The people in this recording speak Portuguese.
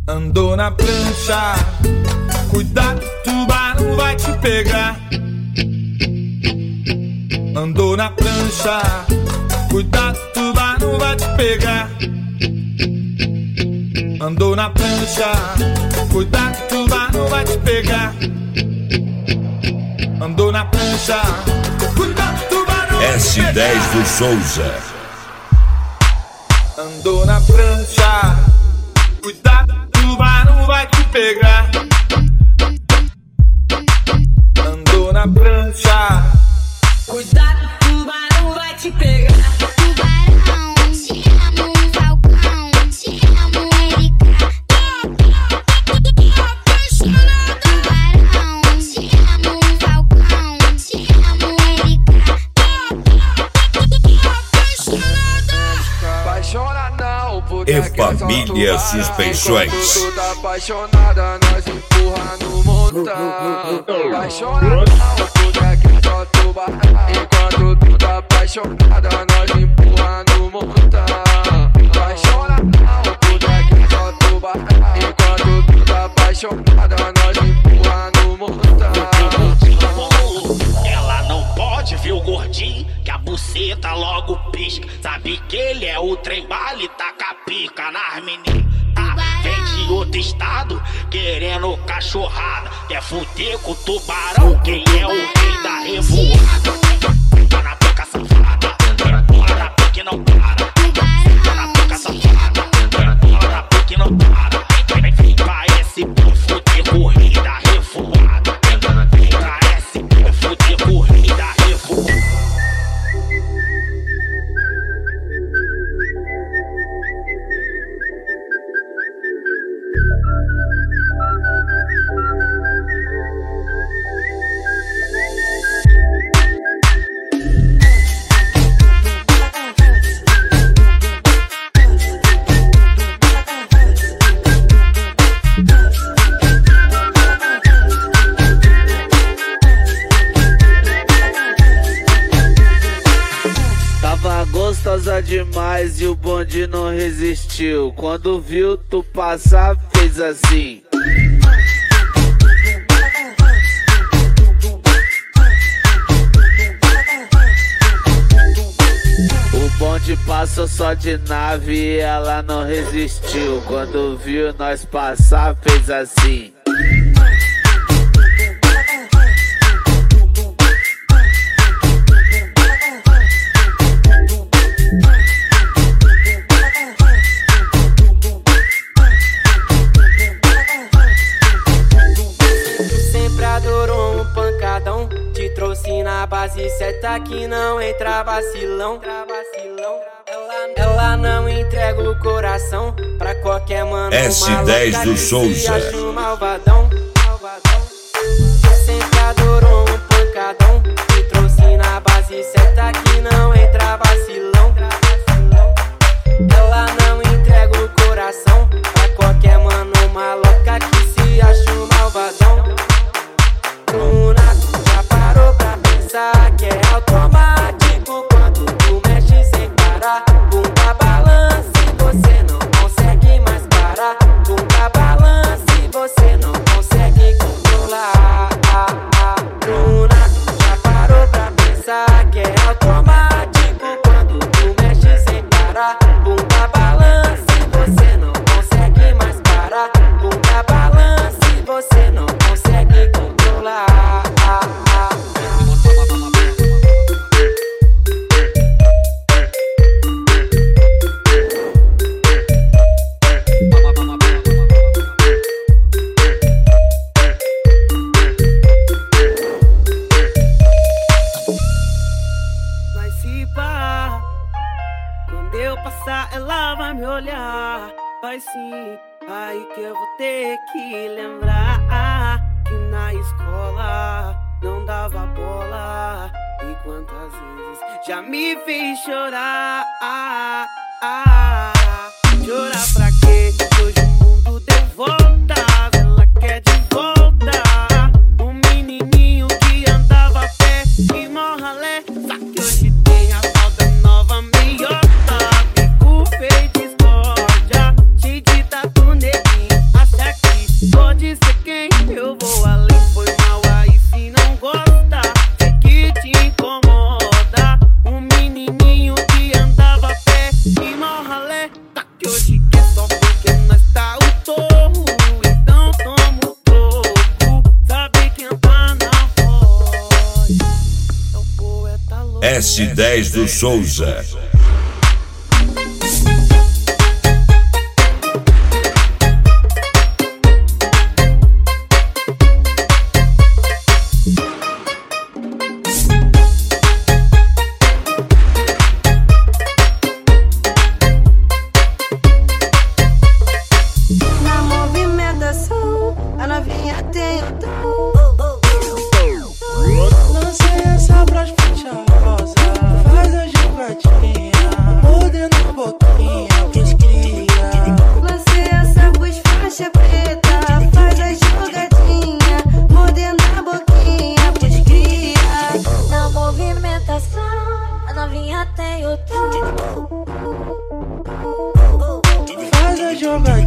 Andou na prancha, cuidado, tubarão vai te pegar. Andou na prancha, cuidado, tubarão vai te pegar. Andou na prancha, cuidado, tubarão vai te pegar. Andou na prancha, cuidado, tubarão vai te pegar. S10 do Souza. Andou na prancha, cuidado, tubarão vai te pegar. Andou na prancha, cuidado, tubarão vai te pegar. Tubarão, te amo, falcão, te amo, Erika. Tubarão, te amo, falcão, te amo, Erika. E família Suspeições. Enquanto tu tá apaixonada, nós empurra no montão. Apaixonada não, porque quer só tubarão. Enquanto tu tá apaixonada, nós empurra no montão. Apaixonada não, porque quer só tubarão. Enquanto tu tá apaixonada, nós empurra no montão. Ela não pode ver o gordinho, que a buceta logo pisca. Sabe que ele é o trem bala e taca a pica nas meninas. Vem de outro estado, querendo cachorrada. Quer fuder com o tubarão, quem é o rei da revoada. Tá na pica safada, bora na pica e não para. Tá na pica safada, bora na pica e não para. Vem pra esse fuder com o rei da revoada. Vem pra esse fuder com o rei da revoada. Tava gostosa demais e o bonde não resistiu. Quando viu tu passar, fez assim. O bonde passou só de nave e ela não resistiu. Quando viu nós passar, fez assim. Sempre adorou um pancadão, te trouxe na base certa que não entra vacilão. Ela não entrega o coração pra qualquer mano. S10 do Souza. Acha um malvadão. Sempre adorou um pancadão, te trouxe na base certa que não entra vacilão. Ela não entrega o coração pra qualquer mano maloca que se acha um malvadão. Bruna, já parou pra pensar que é automático quando tu mexe sem parar? Bunda balance, você não consegue mais parar. Bunda balance, você não consegue controlar. Bruna, já parou pra pensar que é automático quando tu mexe sem parar? Bunda balance, você não consegue mais parar. Bunda balance, você não consegue controlar. Mas se pá, quando eu passar ela vai me olhar. Vai sim, aí que eu vou ter que lembrar que na escola não dava bola. E quantas vezes já me fez chorar. Chorar pra quê? Hoje o mundo deu volta, ela quer de volta. O menininho que andava a pé e mó ralé. Só que hoje tem a moda nova meiota. Bico feio discórdia, cheio de tatu neguinho. que hoje quer só porque nós tá o touro. Então toma o troco, sabe quem tá na voz. É o poeta louco. S10 do Souza. A novinha tem o tom. Lancei essa broche rosa, faz a jogadinha, mordendo a boquinha pros cria. Lancei essa voz faixa preta, faz a jogadinha, mordendo a boquinha pros cria. Na movimentação, a novinha tem o tom. Faz a jogadinha.